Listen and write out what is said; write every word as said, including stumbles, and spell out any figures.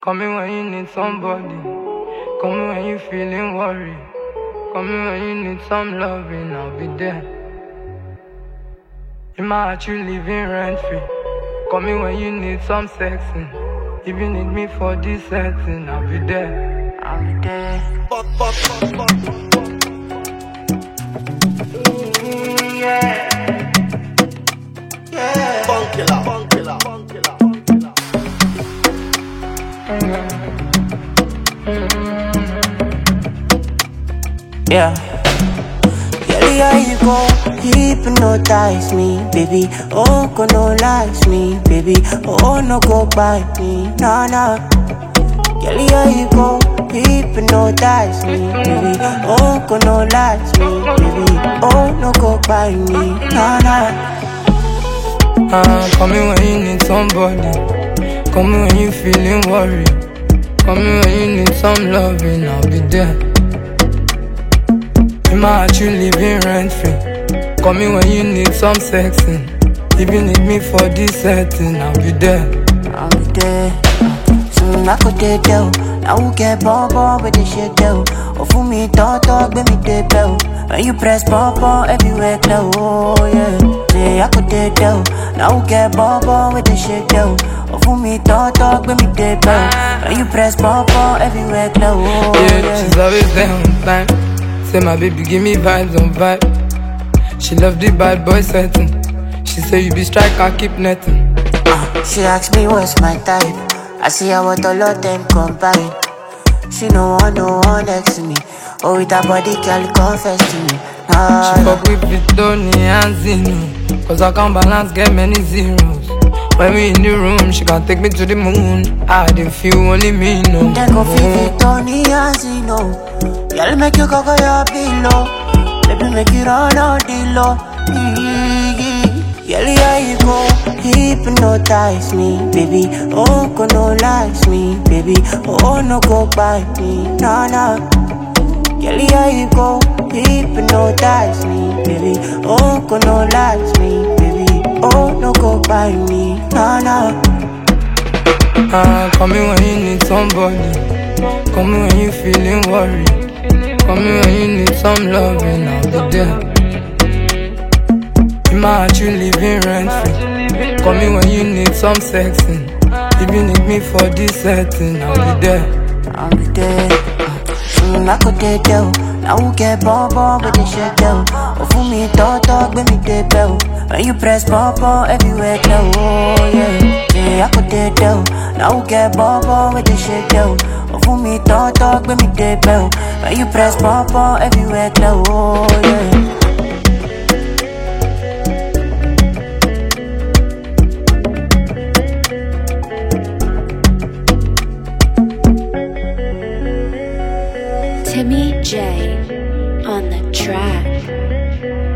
Call me when you need somebody. Call me when you feeling worried. Call me when you need some loving, I'll be there. In my heart you living rent free. Call me when you need some sexing. If you need me for this setting, I'll be there. I'll be there. Fuck, fuck, fuck, fuck, fuck. Mm, yeah. Yeah. Funk killer, funk killer, funk killer, funk killer. Yeah. Girl, here you go, hypnotize me, baby. Oh, go no lies me, baby. Oh, no go by me, nah, nah. Girl, here you go, hypnotize me, baby. Oh, go no lies me, baby. Oh, no go by me, nah, nah. Uh, call me when you need somebody. Call me when you feeling worried. Call me when you need some loving, I'll be there. In my heart you living rent free. Call me when you need some sexing. If you need me for this setting, I'll be there. I'll be there. Soon I could take you. Now we get bomb with the shit though. Oh, for me, talk, talk, baby, they blow. When you press pop everywhere, glow, oh yeah. Say I could take you. Now we get bomb with the shit though. Oh, for me, talk, talk, baby, they blow. When you press pop everywhere, glow, oh yeah. yeah. She's always there on time. Say my baby give me vibes on vibe. She love the bad boy setting. She say you be striker, keep netting. uh, She asked me what's my type. I see how what all of them combine. She no one, no one next to me. Oh, with her body, girl, confess to me. Nah, she fuck with Vitoni and Zeno. Cause I can balance, get many zeros. When we in the room, she can take me to the moon. I didn't feel only me, no. Then go feel Vitoni and Zeno. Girl, make you go go your below. Baby, make you run on the low. Girl, here you go, hypnotize me, baby. Oh, go no lies me, baby. Oh, no go by me, nah, nah. Girl, here you go, hypnotize me, baby. Oh, go no lies me, baby. Oh, no go by me, nah, nah. Uh, call me when you need somebody. Call me when you feeling worried. Call me when you need some loving, I'll be there. In my heart you living rent free. Call me when you need some sexing. If you need me for this setting, I'll be there. I'll be there. Soon I could take you. Now we get bomb bomb with the shit though. Oh, for me, talk, talk, baby, they blow. When you press pop everywhere, glow, oh yeah. Yeah, I could take you. Now we get bomb bomb with the shit though. Oh, for me, talk, talk, baby, they blow. When you press pop everywhere, glow, oh yeah. Timmy J on the track.